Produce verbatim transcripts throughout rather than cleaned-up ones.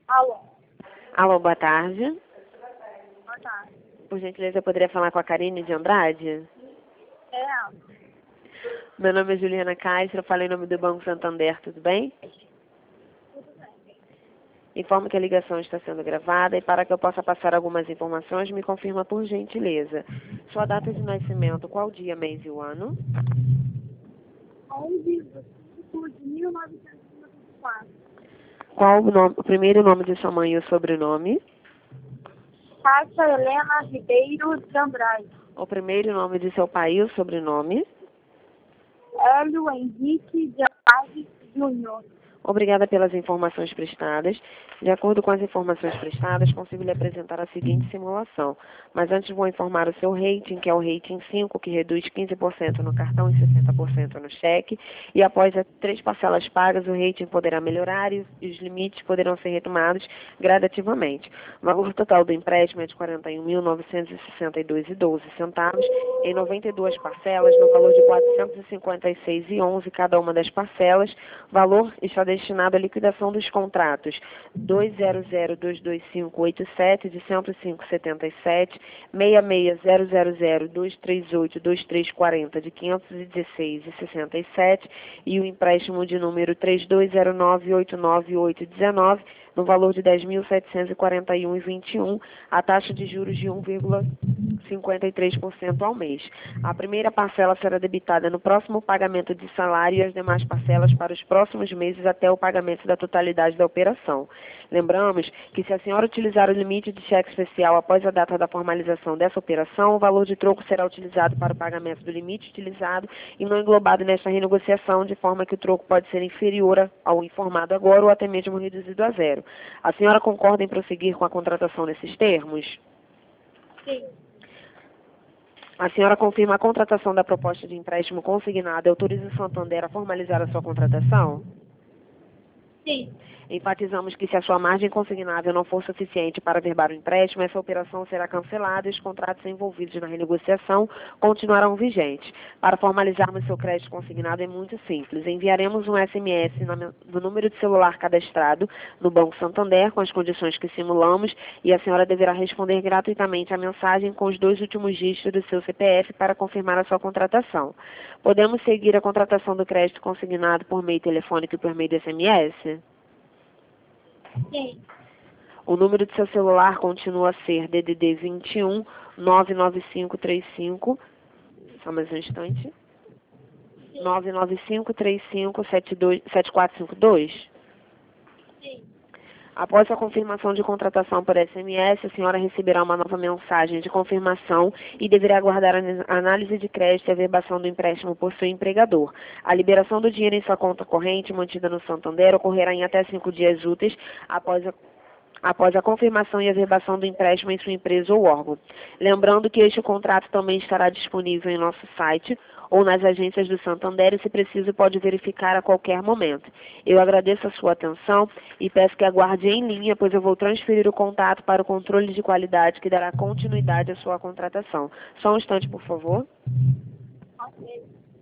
Alô, Alô, boa tarde. boa tarde. Por gentileza, eu poderia falar com a Karine de Andrade? É, Meu nome é Juliana Castro, eu falo em nome do Banco Santander, tudo bem? tudo bem. Informo que a ligação está sendo gravada e para que eu possa passar algumas informações, me confirma por gentileza. Sua data de nascimento, qual dia, mês e o ano? onze de cinco de mil novecentos e noventa e quatro. Qual o, nome, o primeiro nome de sua mãe e o sobrenome? Cássia Helena Ribeiro de Andrade. O primeiro nome de seu pai e o sobrenome? Hélio Henrique de Andrade Júnior. Obrigada pelas informações prestadas. De acordo com as informações prestadas, consigo lhe apresentar a seguinte simulação. Mas antes vou informar o seu rating, que é o rating cinco, que reduz quinze por cento no cartão e sessenta por cento no cheque. E após as três parcelas pagas, o rating poderá melhorar e os limites poderão ser retomados gradativamente. O valor total do empréstimo é de quarenta e um mil novecentos e sessenta e dois reais e doze centavos, em noventa e duas parcelas, no valor de quatrocentos e cinquenta e seis reais e onze centavos cada uma das parcelas. O valor está destinado à liquidação dos contratos dois zero zero dois dois cinco oito sete de cento e cinco vírgula setenta e sete, seis seis zero zero zero dois três oito dois três quatro zero de quinhentos e dezesseis reais e sessenta e sete centavos e o empréstimo de número três dois zero nove oito nove oito um nove no valor de dez mil setecentos e quarenta e um reais e vinte e um centavos, a taxa de juros de um vírgula cinquenta e três por cento ao mês. A primeira parcela será debitada no próximo pagamento de salário e as demais parcelas para os próximos meses até o pagamento da totalidade da operação. Lembramos que se a senhora utilizar o limite de cheque especial após a data da formalização dessa operação, o valor de troco será utilizado para o pagamento do limite utilizado e não englobado nesta renegociação, de forma que o troco pode ser inferior ao informado agora ou até mesmo reduzido a zero. A senhora concorda em prosseguir com a contratação nesses termos? Sim, A senhora confirma a contratação da proposta de empréstimo consignado e autoriza o Santander a formalizar a sua contratação? sim, Enfatizamos que se a sua margem consignável não for suficiente para averbar o empréstimo, essa operação será cancelada e os contratos envolvidos na renegociação continuarão vigentes. Para formalizarmos seu crédito consignado é muito simples. Enviaremos um S M S no número de celular cadastrado no Banco Santander com as condições que simulamos e a senhora deverá responder gratuitamente a mensagem com os dois últimos dígitos do seu C P F para confirmar a sua contratação. Podemos seguir a contratação do crédito consignado por meio telefônico e por meio de S M S? sim. O número de seu celular continua a ser D D D vinte e um, nove nove cinco três cinco, só mais um instante, nove nove cinco três cinco sete dois, sete quatro cinco dois. Sim. Após a confirmação de contratação por S M S, a senhora receberá uma nova mensagem de confirmação e deverá aguardar a análise de crédito e a averbação do empréstimo por seu empregador. A liberação do dinheiro em sua conta corrente, mantida no Santander, ocorrerá em até cinco dias úteis após a após a confirmação e averbação do empréstimo em sua empresa ou órgão. Lembrando que este contrato também estará disponível em nosso site ou nas agências do Santander e, se preciso, pode verificar a qualquer momento. Eu agradeço a sua atenção e peço que aguarde em linha, pois eu vou transferir o contato para o controle de qualidade que dará continuidade à sua contratação. Só um instante, por favor. Ok.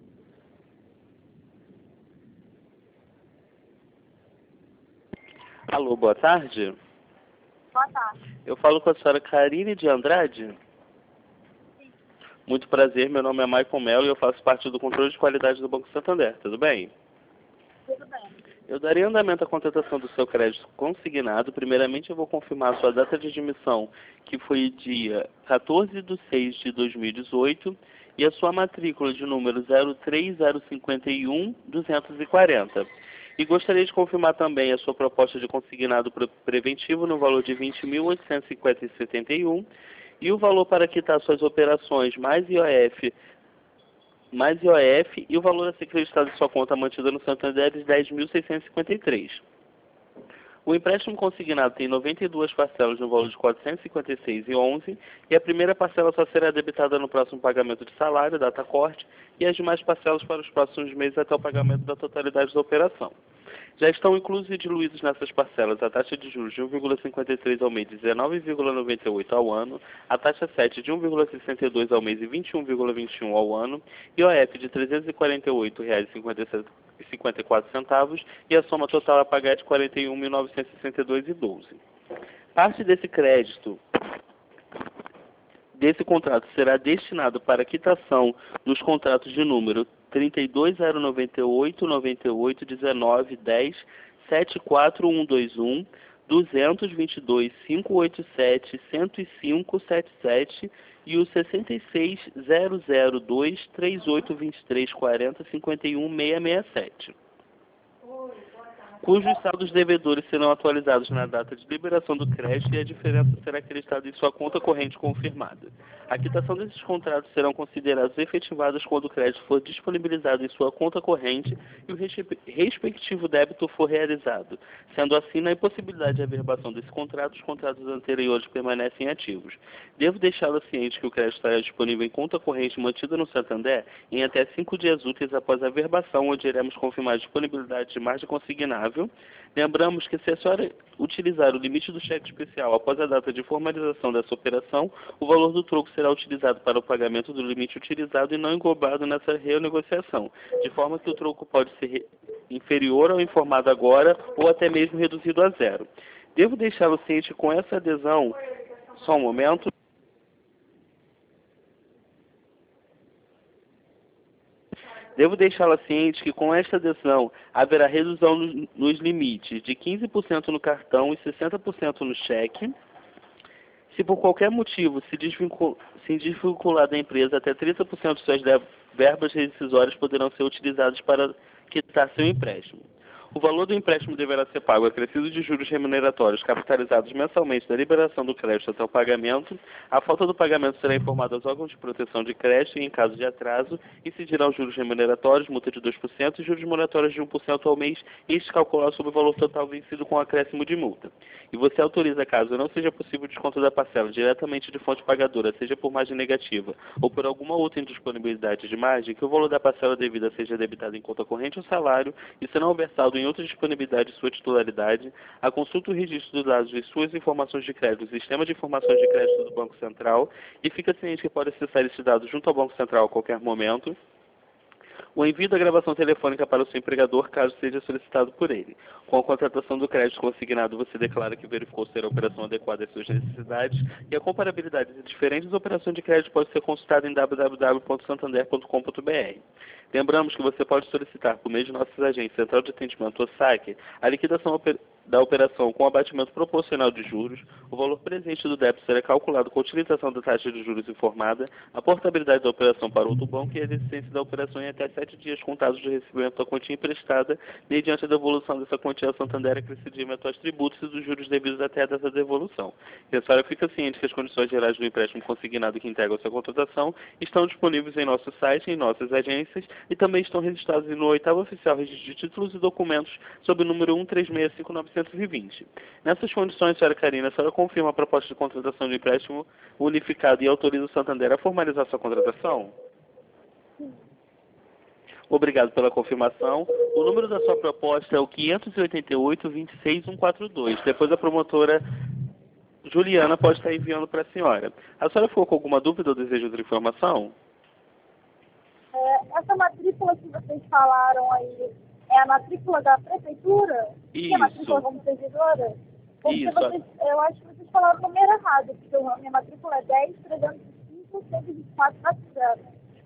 Alô, boa tarde. Boa tarde. Eu falo com a senhora Karine de Andrade. Sim. Muito prazer, meu nome é Michael Melo e eu faço parte do controle de qualidade do Banco Santander, tudo bem? Tudo bem. Eu daria andamento à contratação do seu crédito consignado. Primeiramente, eu vou confirmar a sua data de admissão, que foi dia quatorze de seis de dois mil e dezoito, e a sua matrícula de número zero três zero cinco um duzentos e quarenta. E gostaria de confirmar também a sua proposta de consignado pre- preventivo no valor de vinte mil oitocentos e cinquenta e setenta e um e o valor para quitar suas operações mais I O F, mais I O F e o valor a ser creditado em sua conta mantida no Santander de dez mil seiscentos e cinquenta e três. O empréstimo consignado tem noventa e duas parcelas no valor de quatrocentos e cinquenta e seis reais e onze centavos e a primeira parcela só será debitada no próximo pagamento de salário, data corte, e as demais parcelas para os próximos meses até o pagamento da totalidade da operação. Já estão inclusos e diluídos nessas parcelas a taxa de juros de um vírgula cinquenta e três ao mês e dezenove vírgula noventa e oito ao ano, a taxa sete de um vírgula sessenta e dois ao mês e vinte e um vírgula vinte e um ao ano, e o I O F de trezentos e quarenta e oito reais e cinquenta e sete e cinquenta e quatro centavos e a soma total a pagar é de quarenta e um mil novecentos e sessenta e dois reais e doze centavos. Parte desse crédito desse contrato será destinado para a quitação dos contratos de número trinta e dois zero noventa e oito, noventa e oito, dezenove, dez, setenta e quatro mil cento e vinte e um, duzentos e vinte e dois, quinhentos e oitenta e sete, cento e cinco, setenta e sete e o sessenta e seis zero zero dois, trinta e oito, vinte e três, quarenta, cinquenta e um, seiscentos e sessenta e sete, cujos saldos devedores serão atualizados na data de liberação do crédito e a diferença será acreditada em sua conta corrente confirmada. A quitação desses contratos serão considerados efetivados quando o crédito for disponibilizado em sua conta corrente e o respectivo débito for realizado. Sendo assim, na impossibilidade de averbação desse contrato, os contratos anteriores permanecem ativos. Devo deixá-lo ciente que o crédito estará disponível em conta corrente mantida no Santander em até cinco dias úteis após a averbação, onde iremos confirmar a disponibilidade de margem consignável. Lembramos que se a senhora utilizar o limite do cheque especial após a data de formalização dessa operação, o valor do troco será utilizado para o pagamento do limite utilizado e não englobado nessa renegociação, de forma que o troco pode ser inferior ao informado agora ou até mesmo reduzido a zero. Devo deixá-lo ciente com essa adesão, só um momento, Devo deixá-la ciente que com esta adesão haverá redução nos, nos limites de quinze por cento no cartão e sessenta por cento no cheque. Se por qualquer motivo se, desvincul, se desvincular da empresa, até trinta por cento de suas verbas rescisórias poderão ser utilizadas para quitar seu empréstimo. O valor do empréstimo deverá ser pago acrescido de juros remuneratórios capitalizados mensalmente da liberação do crédito até o pagamento. A falta do pagamento será informada aos órgãos de proteção de crédito e, em caso de atraso, incidirão juros remuneratórios, multa de dois por cento e juros moratórios de um por cento ao mês, este calculado sobre o valor total vencido com acréscimo de multa. E você autoriza, caso não seja possível o desconto da parcela diretamente de fonte pagadora, seja por margem negativa ou por alguma outra indisponibilidade de margem, que o valor da parcela devida seja debitado em conta corrente ou salário e será versado em outra disponibilidade de sua titularidade, a consulta e o registro dos dados de suas informações de crédito no Sistema de Informações de Crédito do Banco Central e fica ciente que pode acessar esses dados junto ao Banco Central a qualquer momento. O envio da gravação telefônica para o seu empregador, caso seja solicitado por ele. Com a contratação do crédito consignado, você declara que verificou ser a operação adequada às suas necessidades e a comparabilidade de diferentes operações de crédito pode ser consultada em w w w ponto santander ponto com ponto b r. Lembramos que você pode solicitar, por meio de nossas agências Central de Atendimento ou S A C, a liquidação da operação com abatimento proporcional de juros, o valor presente do débito será calculado com a utilização da taxa de juros informada, a portabilidade da operação para outro banco e a existência da operação em até sete dias contados de recebimento da quantia emprestada, mediante a devolução dessa quantia ao Santander acrescida aos tributos e dos juros devidos até a data da devolução. E a senhora fica ciente que as condições gerais do empréstimo consignado que integra a sua contratação estão disponíveis em nosso site, em nossas agências, e também estão registrados no oitavo Oficial Registro de Títulos e Documentos, sob o número um três seis cinco nove dois zero. Nessas condições, senhora Karina, a senhora confirma a proposta de contratação de empréstimo unificado e autoriza o Santander a formalizar sua contratação? Sim. Obrigado pela confirmação. O número da sua proposta é o quinhentos e oitenta e oito, vinte e seis, cento e quarenta e dois. Depois a promotora Juliana pode estar enviando para a senhora. A senhora ficou com alguma dúvida ou desejo de informação? É, essa matrícula que vocês falaram aí é a matrícula da prefeitura? Isso. Que é a matrícula como servidora? Porque Isso. vocês, eu acho que vocês falaram o número errado, porque a minha matrícula é dez, trezentos e cinco, cento e vinte e quatro, zero.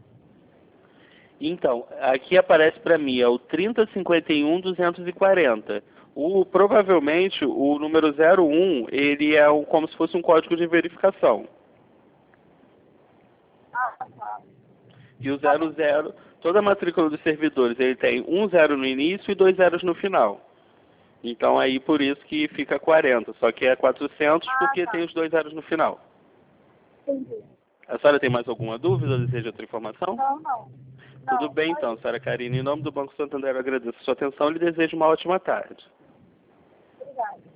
Então, aqui aparece para mim, é o trinta, cinquenta e um, duzentos e quarenta. O, provavelmente, o número zero um, ele é um, como se fosse um código de verificação. Ah, tá. E o zero zero, toda a matrícula dos servidores, ele tem um zero no início e dois zeros no final. Então, aí, por isso que fica quarenta. Só que é quatrocentos Ah, porque tá. tem os dois zeros no final. Entendi. A senhora tem mais alguma dúvida ou deseja outra informação? Não, não. Tudo Não, bem, só então, isso. senhora Karine. Em nome do Banco Santander, eu agradeço a sua atenção e lhe desejo uma ótima tarde. Obrigada.